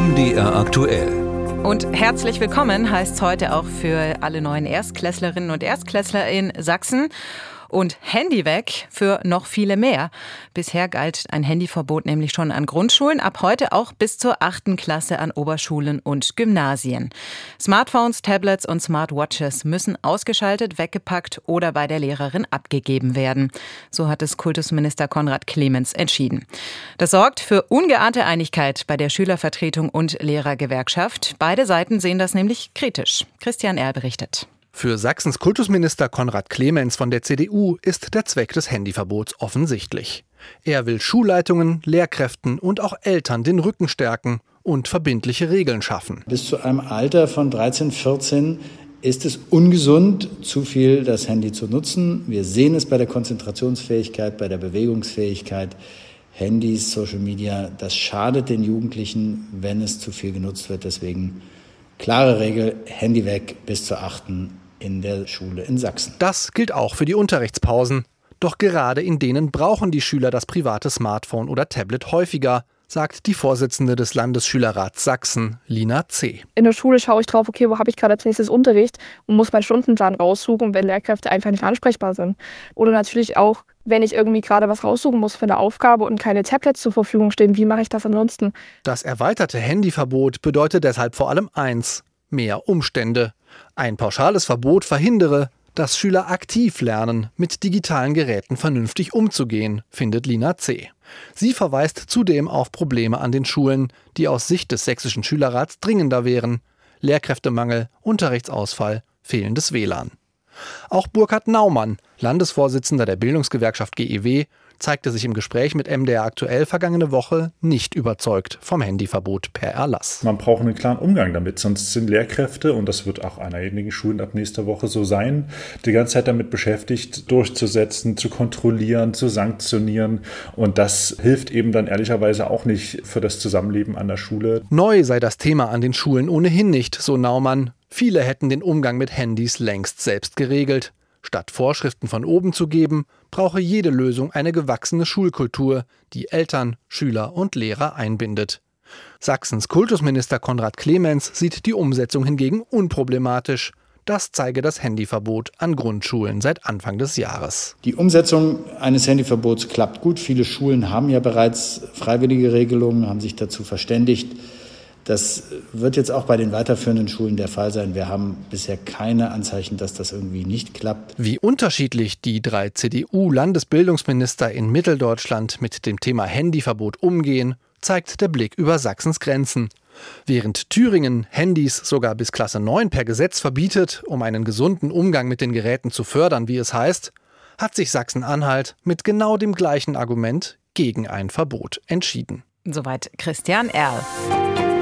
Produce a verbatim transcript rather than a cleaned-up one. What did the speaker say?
M D R aktuell. Und herzlich willkommen heißt es heute auch für alle neuen Erstklässlerinnen und Erstklässler in Sachsen. Und Handy weg für noch viele mehr. Bisher galt ein Handyverbot nämlich schon an Grundschulen, ab heute auch bis zur achten Klasse an Oberschulen und Gymnasien. Smartphones, Tablets und Smartwatches müssen ausgeschaltet, weggepackt oder bei der Lehrerin abgegeben werden. So hat es Kultusminister Konrad Clemens entschieden. Das sorgt für ungeahnte Einigkeit bei der Schülervertretung und Lehrergewerkschaft. Beide Seiten sehen das nämlich kritisch. Christian Erl berichtet. Für Sachsens Kultusminister Konrad Clemens von der C D U ist der Zweck des Handyverbots offensichtlich. Er will Schulleitungen, Lehrkräften und auch Eltern den Rücken stärken und verbindliche Regeln schaffen. Bis zu einem Alter von dreizehn, vierzehn ist es ungesund, zu viel das Handy zu nutzen. Wir sehen es bei der Konzentrationsfähigkeit, bei der Bewegungsfähigkeit. Handys, Social Media, das schadet den Jugendlichen, wenn es zu viel genutzt wird. Deswegen klare Regel, Handy weg bis zur achten in der Schule in Sachsen. Das gilt auch für die Unterrichtspausen. Doch gerade in denen brauchen die Schüler das private Smartphone oder Tablet häufiger, sagt die Vorsitzende des Landesschülerrats Sachsen, Lina C. In der Schule schaue ich drauf, okay, wo habe ich gerade als nächstes Unterricht und muss meinen Stundenplan raussuchen, wenn Lehrkräfte einfach nicht ansprechbar sind. Oder natürlich auch, wenn ich irgendwie gerade was raussuchen muss für eine Aufgabe und keine Tablets zur Verfügung stehen, wie mache ich das ansonsten? Das erweiterte Handyverbot bedeutet deshalb vor allem eins: mehr Umstände. Ein pauschales Verbot verhindere, dass Schüler aktiv lernen, mit digitalen Geräten vernünftig umzugehen, findet Lina C. Sie verweist zudem auf Probleme an den Schulen, die aus Sicht des Sächsischen Schülerrats dringender wären: Lehrkräftemangel, Unterrichtsausfall, fehlendes W L A N. Auch Burkhard Naumann, Landesvorsitzender der Bildungsgewerkschaft G E W, zeigte sich im Gespräch mit M D R aktuell vergangene Woche nicht überzeugt vom Handyverbot per Erlass. Man braucht einen klaren Umgang damit, sonst sind Lehrkräfte, und das wird auch an einigen Schulen ab nächster Woche so sein, die ganze Zeit damit beschäftigt, durchzusetzen, zu kontrollieren, zu sanktionieren, und das hilft eben dann ehrlicherweise auch nicht für das Zusammenleben an der Schule. Neu sei das Thema an den Schulen ohnehin nicht, so Naumann. Viele hätten den Umgang mit Handys längst selbst geregelt. Statt Vorschriften von oben zu geben, brauche jede Lösung eine gewachsene Schulkultur, die Eltern, Schüler und Lehrer einbindet. Sachsens Kultusminister Konrad Clemens sieht die Umsetzung hingegen unproblematisch. Das zeige das Handyverbot an Grundschulen seit Anfang des Jahres. Die Umsetzung eines Handyverbots klappt gut. Viele Schulen haben ja bereits freiwillige Regelungen, haben sich dazu verständigt. Das wird jetzt auch bei den weiterführenden Schulen der Fall sein. Wir haben bisher keine Anzeichen, dass das irgendwie nicht klappt. Wie unterschiedlich die drei C D U-Landesbildungsminister in Mitteldeutschland mit dem Thema Handyverbot umgehen, zeigt der Blick über Sachsens Grenzen. Während Thüringen Handys sogar bis Klasse neun per Gesetz verbietet, um einen gesunden Umgang mit den Geräten zu fördern, wie es heißt, hat sich Sachsen-Anhalt mit genau dem gleichen Argument gegen ein Verbot entschieden. Soweit Christian Erl.